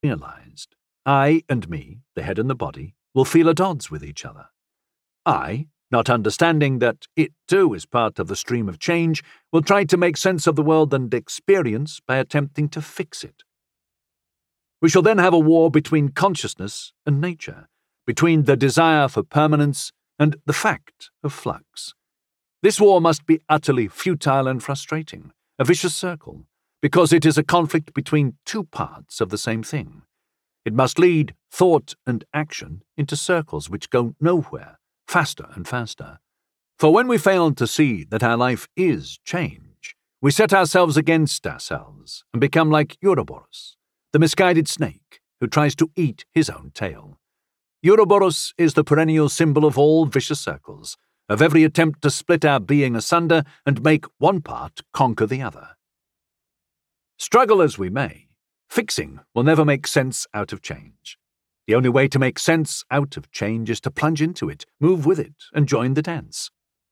realized, I and me, the head and the body, will feel at odds with each other. I, not understanding that it too is part of the stream of change, will try to make sense of the world and experience by attempting to fix it. We shall then have a war between consciousness and nature, between the desire for permanence and the fact of flux. This war must be utterly futile and frustrating, a vicious circle, because it is a conflict between two parts of the same thing. It must lead thought and action into circles which go nowhere, faster and faster. For when we fail to see that our life is change, we set ourselves against ourselves and become like Ouroboros, the misguided snake who tries to eat his own tail. Ouroboros is the perennial symbol of all vicious circles, of every attempt to split our being asunder and make one part conquer the other. Struggle as we may, fixing will never make sense out of change. The only way to make sense out of change is to plunge into it, move with it, and join the dance.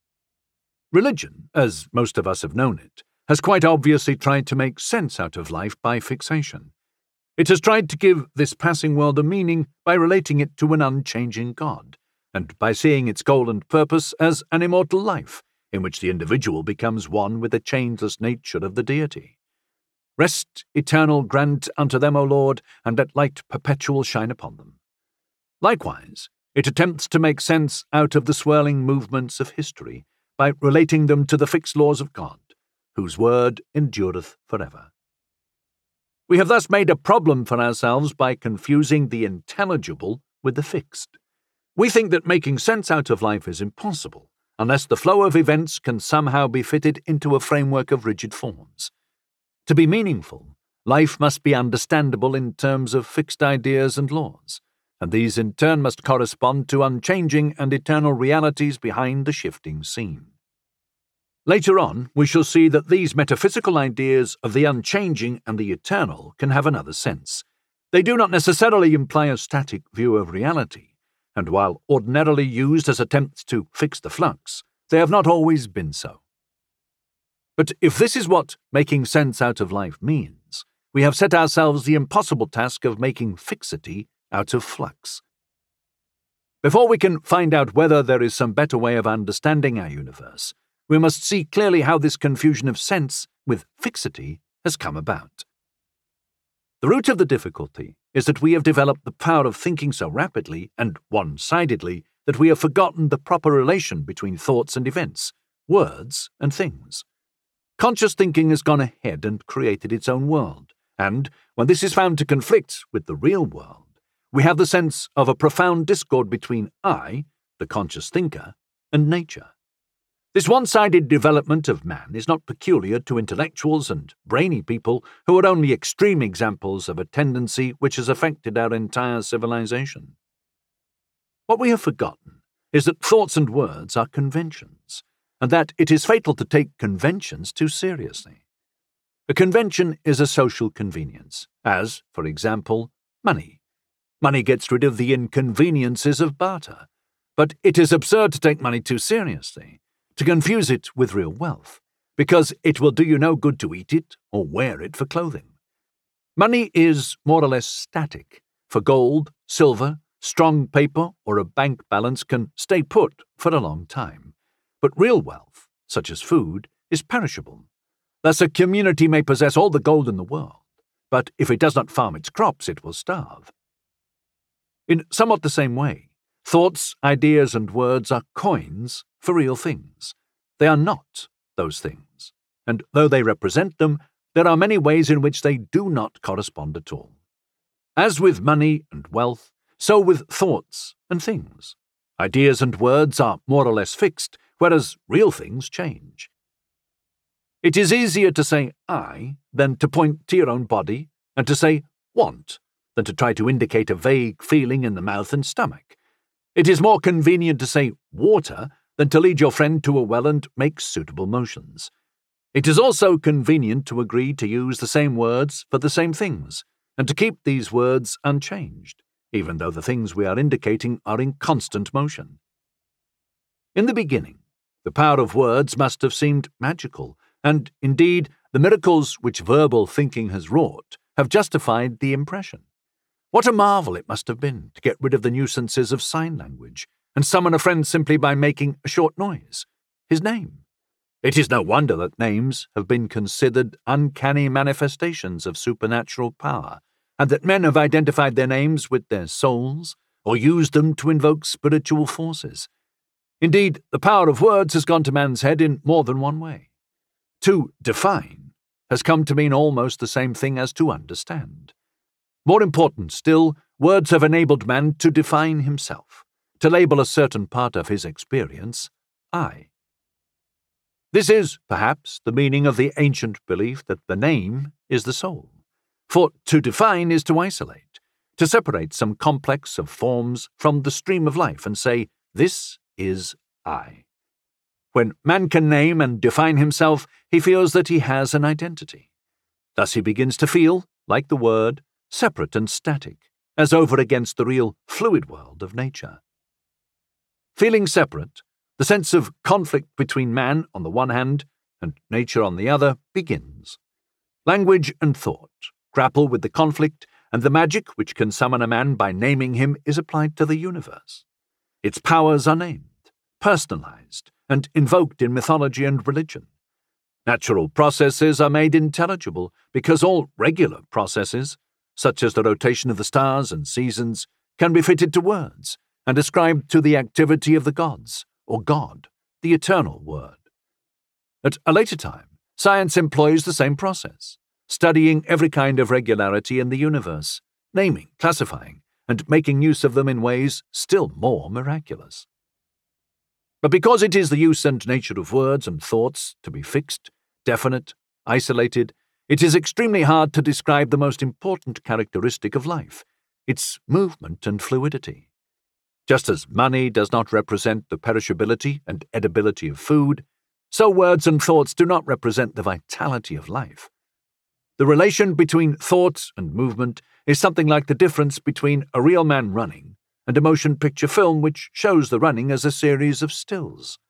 Religion, as most of us have known it, has quite obviously tried to make sense out of life by fixation. It has tried to give this passing world a meaning by relating it to an unchanging God, and by seeing its goal and purpose as an immortal life, in which the individual becomes one with the changeless nature of the deity. Rest eternal grant unto them, O Lord, and let light perpetual shine upon them. Likewise, it attempts to make sense out of the swirling movements of history by relating them to the fixed laws of God, whose word endureth forever. We have thus made a problem for ourselves by confusing the intelligible with the fixed. We think that making sense out of life is impossible, unless the flow of events can somehow be fitted into a framework of rigid forms. To be meaningful, life must be understandable in terms of fixed ideas and laws, and these in turn must correspond to unchanging and eternal realities behind the shifting scene. Later on, we shall see that these metaphysical ideas of the unchanging and the eternal can have another sense. They do not necessarily imply a static view of reality, and while ordinarily used as attempts to fix the flux, they have not always been so. But if this is what making sense out of life means, we have set ourselves the impossible task of making fixity out of flux. Before we can find out whether there is some better way of understanding our universe, we must see clearly how this confusion of sense with fixity has come about. The root of the difficulty is that we have developed the power of thinking so rapidly and one-sidedly that we have forgotten the proper relation between thoughts and events, words and things. Conscious thinking has gone ahead and created its own world, and when this is found to conflict with the real world, we have the sense of a profound discord between I, the conscious thinker, and nature. This one-sided development of man is not peculiar to intellectuals and brainy people who are only extreme examples of a tendency which has affected our entire civilization. What we have forgotten is that thoughts and words are conventions, and that it is fatal to take conventions too seriously. A convention is a social convenience, as, for example, money. Money gets rid of the inconveniences of barter, but it is absurd to take money too seriously, to confuse it with real wealth, because it will do you no good to eat it or wear it for clothing. Money is more or less static, for gold, silver, strong paper, or a bank balance can stay put for a long time. But real wealth, such as food, is perishable. Thus a community may possess all the gold in the world, but if it does not farm its crops, it will starve. In somewhat the same way, thoughts, ideas, and words are coins for real things. They are not those things, and though they represent them, there are many ways in which they do not correspond at all. As with money and wealth, so with thoughts and things. Ideas and words are more or less fixed, whereas real things change. It is easier to say I than to point to your own body, and to say want than to try to indicate a vague feeling in the mouth and stomach. It is more convenient to say water than to lead your friend to a well and make suitable motions. It is also convenient to agree to use the same words for the same things, and to keep these words unchanged, even though the things we are indicating are in constant motion. In the beginning, the power of words must have seemed magical, and, indeed, the miracles which verbal thinking has wrought have justified the impression. What a marvel it must have been to get rid of the nuisances of sign language and summon a friend simply by making a short noise, his name. It is no wonder that names have been considered uncanny manifestations of supernatural power, and that men have identified their names with their souls or used them to invoke spiritual forces. Indeed, the power of words has gone to man's head in more than one way. To define has come to mean almost the same thing as to understand. More important still, words have enabled man to define himself, to label a certain part of his experience, I. This is, perhaps, the meaning of the ancient belief that the name is the soul. For to define is to isolate, to separate some complex of forms from the stream of life and say, this is I. When man can name and define himself, he feels that he has an identity. Thus he begins to feel, like the word, separate and static, as over against the real fluid world of nature. Feeling separate, the sense of conflict between man on the one hand and nature on the other begins. Language and thought grapple with the conflict, and the magic which can summon a man by naming him is applied to the universe. Its powers are named, personalized, and invoked in mythology and religion. Natural processes are made intelligible because all regular processes, such as the rotation of the stars and seasons, can be fitted to words and ascribed to the activity of the gods, or God, the eternal word. At a later time, science employs the same process, studying every kind of regularity in the universe, naming, classifying, and making use of them in ways still more miraculous. But because it is the use and nature of words and thoughts to be fixed, definite, isolated, it is extremely hard to describe the most important characteristic of life, its movement and fluidity. Just as money does not represent the perishability and edibility of food, so words and thoughts do not represent the vitality of life. The relation between thought and movement is something like the difference between a real man running and a motion picture film which shows the running as a series of stills.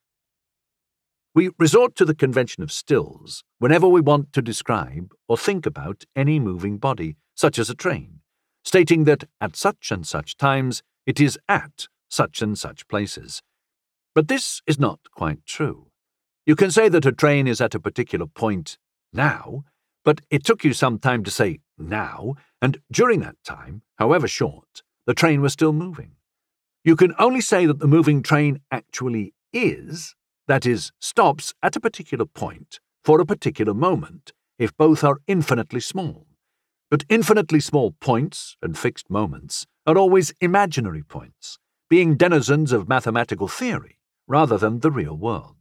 We resort to the convention of stills whenever we want to describe or think about any moving body, such as a train, stating that at such and such times it is at such and such places. But this is not quite true. You can say that a train is at a particular point now, but it took you some time to say now, and during that time, however short, the train was still moving. You can only say that the moving train actually is, that is, stops at a particular point for a particular moment, if both are infinitely small. But infinitely small points and fixed moments are always imaginary points, being denizens of mathematical theory rather than the real world.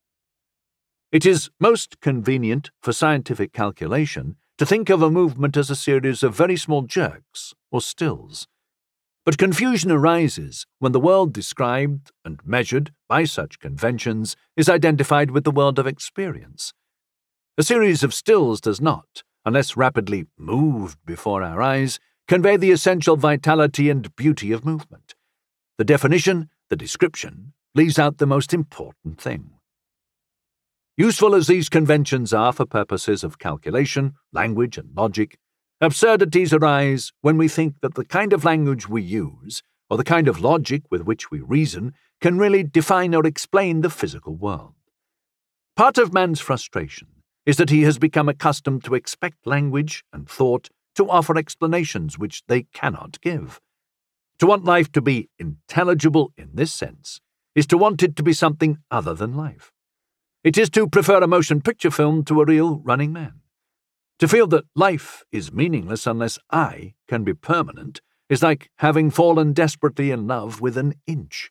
It is most convenient for scientific calculation to think of a movement as a series of very small jerks or stills. But confusion arises when the world described and measured by such conventions is identified with the world of experience. A series of stills does not, unless rapidly moved before our eyes, convey the essential vitality and beauty of movement. The definition, the description, leaves out the most important thing. Useful as these conventions are for purposes of calculation, language, and logic, absurdities arise when we think that the kind of language we use, or the kind of logic with which we reason, can really define or explain the physical world. Part of man's frustration is that he has become accustomed to expect language and thought to offer explanations which they cannot give. To want life to be intelligible in this sense is to want it to be something other than life. It is to prefer a motion picture film to a real running man. To feel that life is meaningless unless I can be permanent is like having fallen desperately in love with an inch.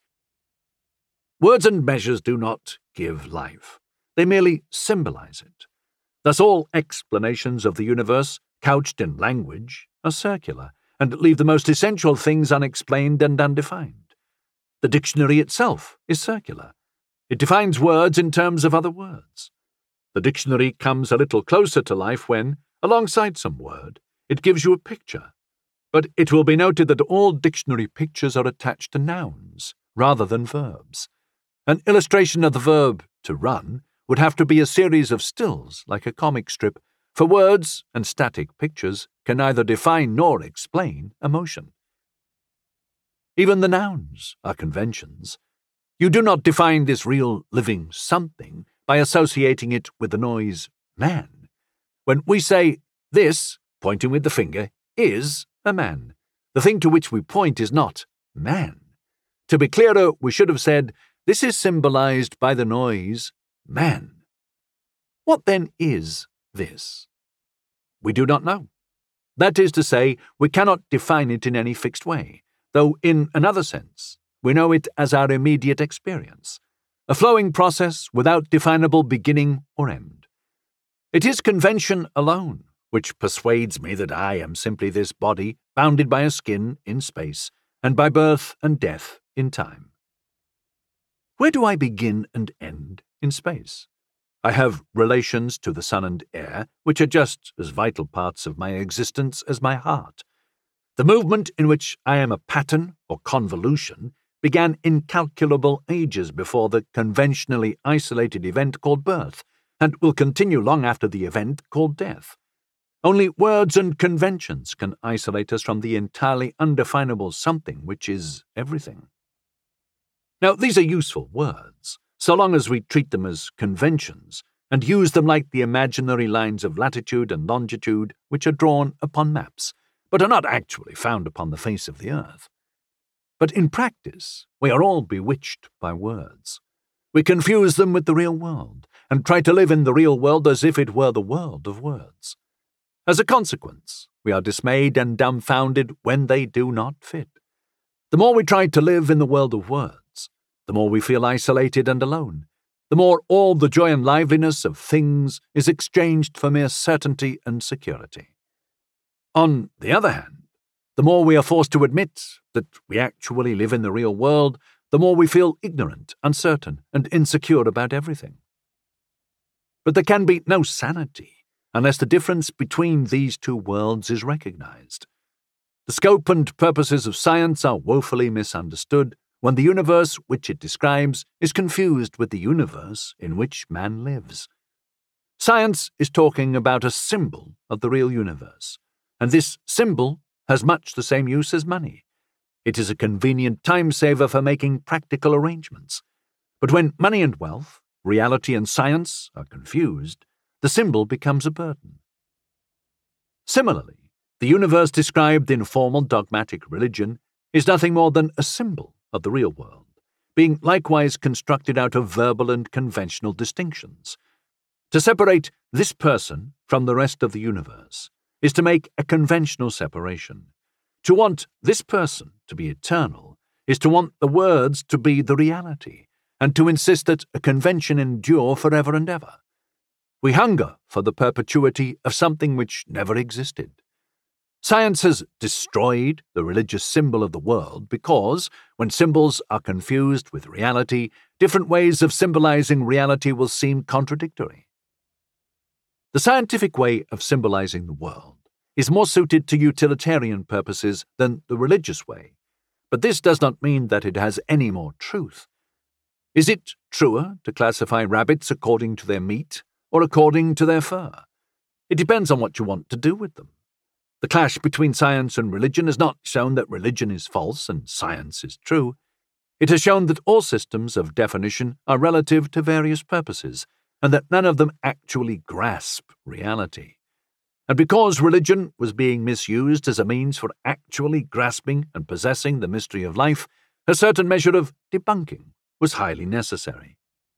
Words and measures do not give life. They merely symbolize it. Thus all explanations of the universe, couched in language, are circular and leave the most essential things unexplained and undefined. The dictionary itself is circular. It defines words in terms of other words. The dictionary comes a little closer to life when, alongside some word, it gives you a picture. But it will be noted that all dictionary pictures are attached to nouns rather than verbs. An illustration of the verb to run would have to be a series of stills, like a comic strip, for words and static pictures can neither define nor explain emotion. Even the nouns are conventions. You do not define this real living something by associating it with the noise man. When we say this, pointing with the finger, is a man, the thing to which we point is not man. To be clearer, we should have said, this is symbolized by the noise man. What then is this? We do not know. That is to say, we cannot define it in any fixed way, though in another sense, we know it as our immediate experience, a flowing process without definable beginning or end. It is convention alone which persuades me that I am simply this body bounded by a skin in space and by birth and death in time. Where do I begin and end in space? I have relations to the sun and air, which are just as vital parts of my existence as my heart. The movement in which I am a pattern or convolution began incalculable ages before the conventionally isolated event called birth, and will continue long after the event called death. Only words and conventions can isolate us from the entirely undefinable something which is everything. Now, these are useful words, so long as we treat them as conventions and use them like the imaginary lines of latitude and longitude which are drawn upon maps, but are not actually found upon the face of the earth. But in practice, we are all bewitched by words. We confuse them with the real world, and try to live in the real world as if it were the world of words. As a consequence, we are dismayed and dumbfounded when they do not fit. The more we try to live in the world of words, the more we feel isolated and alone, the more all the joy and liveliness of things is exchanged for mere certainty and security. On the other hand, the more we are forced to admit that we actually live in the real world, the more we feel ignorant, uncertain, and insecure about everything. But there can be no sanity unless the difference between these two worlds is recognized. The scope and purposes of science are woefully misunderstood when the universe which it describes is confused with the universe in which man lives. Science is talking about a symbol of the real universe, and this symbol has much the same use as money. It is a convenient time-saver for making practical arrangements. But when money and wealth, reality and science are confused, the symbol becomes a burden. Similarly, the universe described in formal dogmatic religion is nothing more than a symbol of the real world, being likewise constructed out of verbal and conventional distinctions. To separate this person from the rest of the universe is to make a conventional separation. To want this person to be eternal is to want the words to be the reality, and to insist that a convention endure forever and ever. We hunger for the perpetuity of something which never existed. Science has destroyed the religious symbol of the world because, when symbols are confused with reality, different ways of symbolizing reality will seem contradictory. The scientific way of symbolizing the world is more suited to utilitarian purposes than the religious way, but this does not mean that it has any more truth. Is it truer to classify rabbits according to their meat or according to their fur? It depends on what you want to do with them. The clash between science and religion has not shown that religion is false and science is true. It has shown that all systems of definition are relative to various purposes, and that none of them actually grasp reality. And because religion was being misused as a means for actually grasping and possessing the mystery of life, a certain measure of debunking was highly necessary.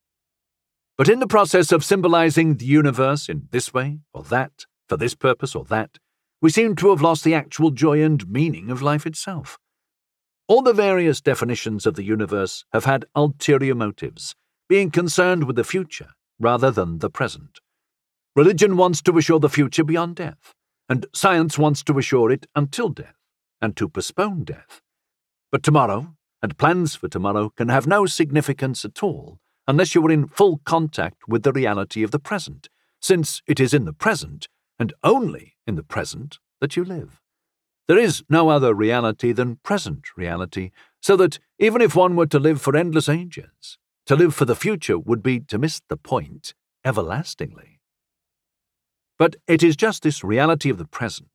But in the process of symbolizing the universe in this way or that, for this purpose or that, we seem to have lost the actual joy and meaning of life itself. All the various definitions of the universe have had ulterior motives, being concerned with the future rather than the present. Religion wants to assure the future beyond death, and science wants to assure it until death, and to postpone death. But tomorrow, and plans for tomorrow, can have no significance at all unless you are in full contact with the reality of the present, since it is in the present, and only in the present, that you live. There is no other reality than present reality, so that even if one were to live for endless ages, to live for the future would be to miss the point everlastingly. But it is just this reality of the present,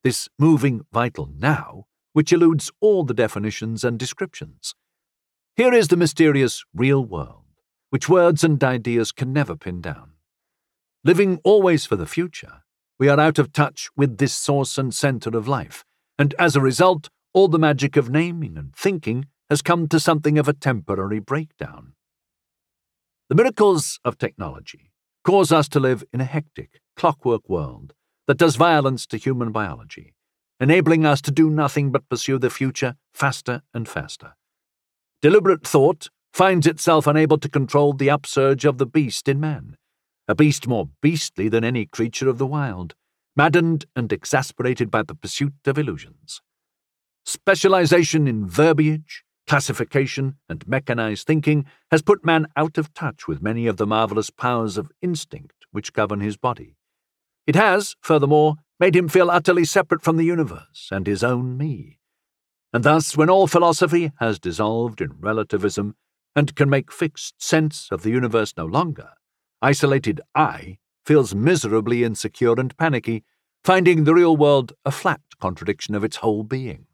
this moving vital now, which eludes all the definitions and descriptions. Here is the mysterious real world, which words and ideas can never pin down. Living always for the future, we are out of touch with this source and center of life, and as a result, all the magic of naming and thinking has come to something of a temporary breakdown. The miracles of technology cause us to live in a hectic, clockwork world that does violence to human biology, enabling us to do nothing but pursue the future faster and faster. Deliberate thought finds itself unable to control the upsurge of the beast in man, a beast more beastly than any creature of the wild, maddened and exasperated by the pursuit of illusions. Specialization in verbiage, classification, and mechanized thinking has put man out of touch with many of the marvelous powers of instinct which govern his body. It has, furthermore, made him feel utterly separate from the universe and his own me. And thus, when all philosophy has dissolved in relativism and can make fixed sense of the universe no longer, isolated I feels miserably insecure and panicky, finding the real world a flat contradiction of its whole being.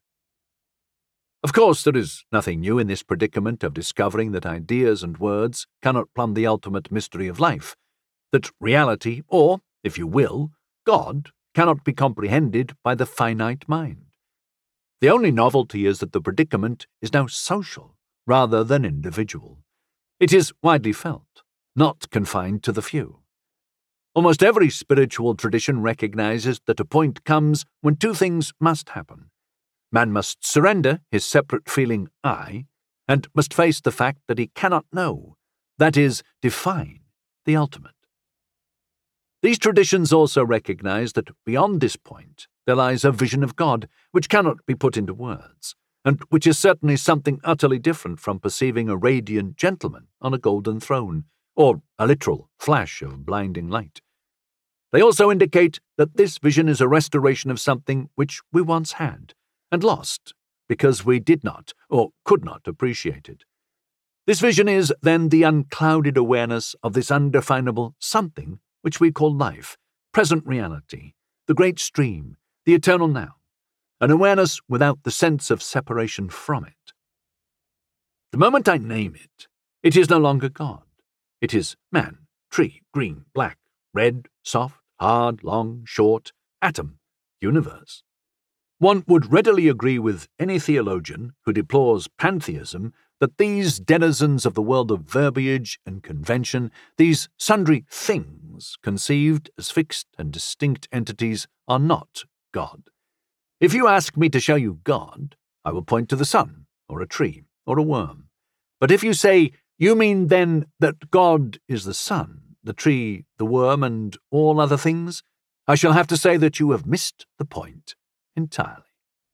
Of course, there is nothing new in this predicament of discovering that ideas and words cannot plumb the ultimate mystery of life, that reality, or, if you will, God, cannot be comprehended by the finite mind. The only novelty is that the predicament is now social rather than individual. It is widely felt, not confined to the few. Almost every spiritual tradition recognizes that a point comes when two things must happen. Man must surrender his separate feeling I, and must face the fact that he cannot know, that is, define, the ultimate. These traditions also recognize that beyond this point there lies a vision of God which cannot be put into words, and which is certainly something utterly different from perceiving a radiant gentleman on a golden throne, or a literal flash of blinding light. They also indicate that this vision is a restoration of something which we once had, and lost, because we did not, or could not, appreciate it. This vision is, then, the unclouded awareness of this undefinable something which we call life, present reality, the great stream, the eternal now, an awareness without the sense of separation from it. The moment I name it, it is no longer God. It is man, tree, green, black, red, soft, hard, long, short, atom, universe. One would readily agree with any theologian who deplores pantheism that these denizens of the world of verbiage and convention, these sundry things conceived as fixed and distinct entities, are not God. If you ask me to show you God, I will point to the sun, or a tree, or a worm. But if you say, you mean then that God is the sun, the tree, the worm, and all other things, I shall have to say that you have missed the point entirely.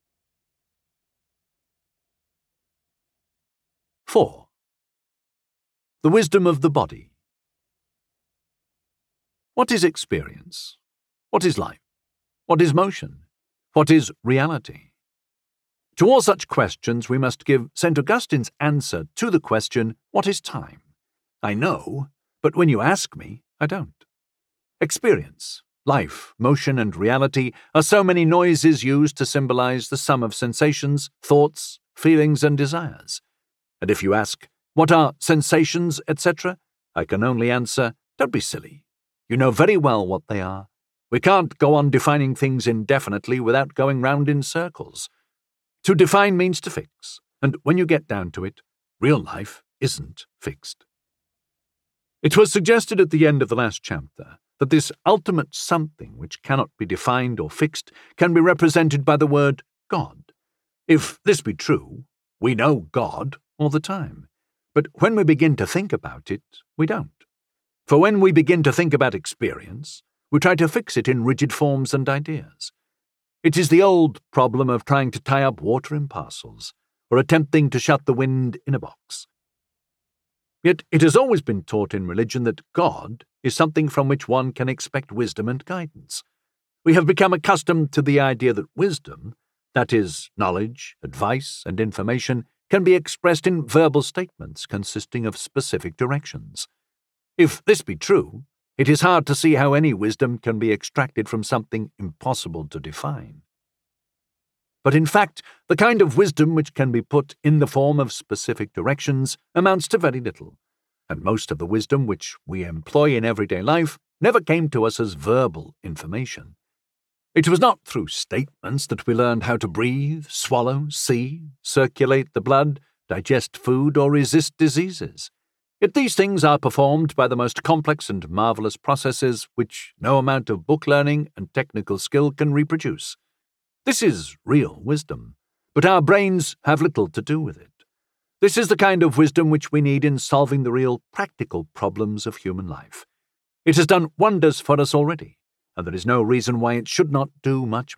4. The wisdom of the body. What is experience? What is life? What is motion? What is reality? To all such questions we must give St. Augustine's answer to the question, what is time? I know, but when you ask me, I don't. Experience, life, motion, and reality are so many noises used to symbolize the sum of sensations, thoughts, feelings, and desires. And if you ask, what are sensations, etc., I can only answer, don't be silly. You know very well what they are. We can't go on defining things indefinitely without going round in circles. To define means to fix, and when you get down to it, real life isn't fixed. It was suggested at the end of the last chapter that this ultimate something which cannot be defined or fixed can be represented by the word God. If this be true, we know God all the time, but when we begin to think about it, we don't. For when we begin to think about experience, we try to fix it in rigid forms and ideas. It is the old problem of trying to tie up water in parcels, or attempting to shut the wind in a box. Yet it has always been taught in religion that God is something from which one can expect wisdom and guidance. We have become accustomed to the idea that wisdom, that is, knowledge, advice, and information, can be expressed in verbal statements consisting of specific directions. If this be true, it is hard to see how any wisdom can be extracted from something impossible to define. But in fact, the kind of wisdom which can be put in the form of specific directions amounts to very little, and most of the wisdom which we employ in everyday life never came to us as verbal information. It was not through statements that we learned how to breathe, swallow, see, circulate the blood, digest food, or resist diseases. Yet these things are performed by the most complex and marvelous processes which no amount of book learning and technical skill can reproduce. This is real wisdom, but our brains have little to do with it. This is the kind of wisdom which we need in solving the real practical problems of human life. It has done wonders for us already, and there is no reason why it should not do much